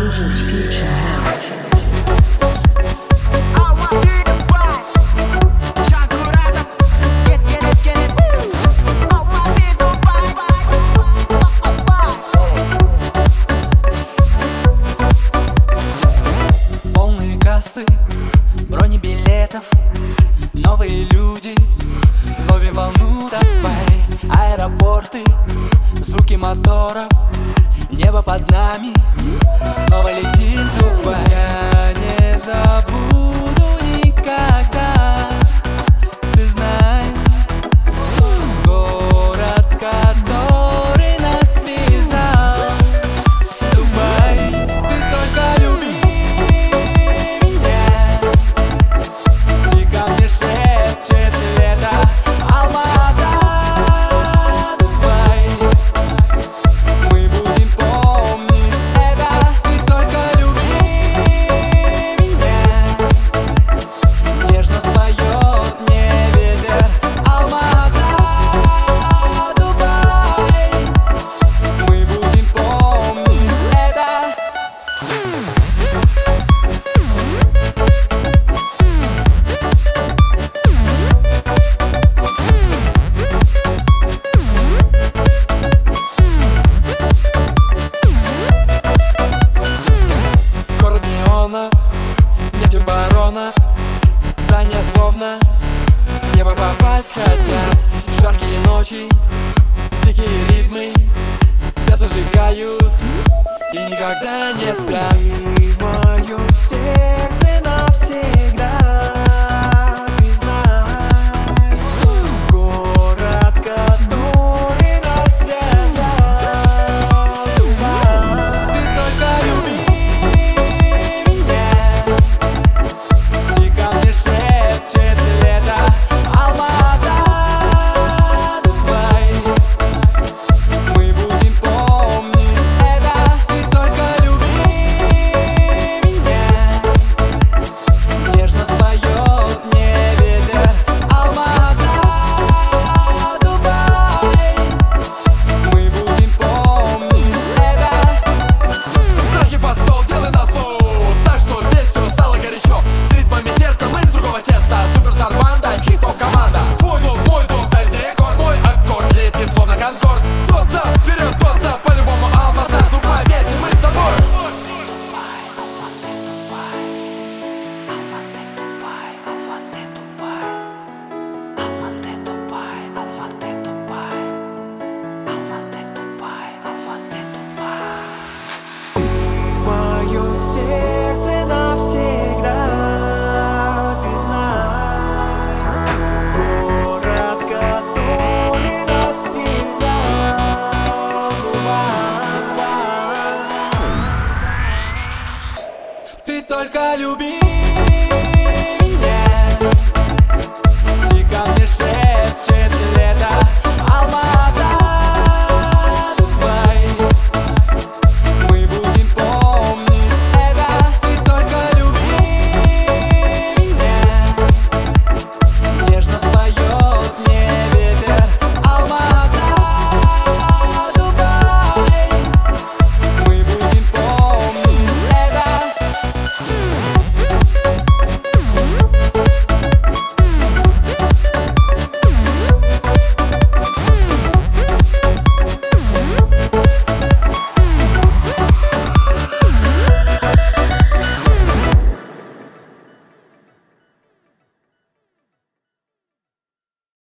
Agent Future House. Полные кассы, бронебилетов, новые люди, ловим волну, давай. Аэропорты, звуки моторов, небо под нами, снова летит в Дубай. Я не забуду никогда, ты знаешь, город, который нас связал. Дубай, ты только люби меня. Тихо мне шепчет лето, Алма-Ата, Дубай. Мы будем помнить это. Ты только люби меня. Нежно споет мне ветер, Алма-Ата, Дубай. Мы будем помнить это. Город неонов, нефтебаронов, здания словно в небо попасть хотят. Жаркие ночи, дикие ритмы все зажигают и никогда не спят. Ты в моем сердце навсегда, ты знаешь, город, который нас связал. Дубай, ты только люби меня. Тихо мне шепчет лето, Алма-Ата, Дубай. Мы будем помнить это. Ты только люби меня. Нежно споет мне ветер, Алма-Ата, Дубай. Мы будем помнить это. Страхи под стол, делай на суд. Так что здесь все стало горячо. С ритмами сердца мы с другого теста. Суперстар банда, хип-хоп команда. Твой дух, ставит рекорд. Мой аккорд летит словно конкорд. Просто вперед, просто по-любому Алма-Ата, Дубай. Вместе мы с тобой. В моем сердце навсегда, ты знаешь, город, который нас связал. Дубай. Ты только люби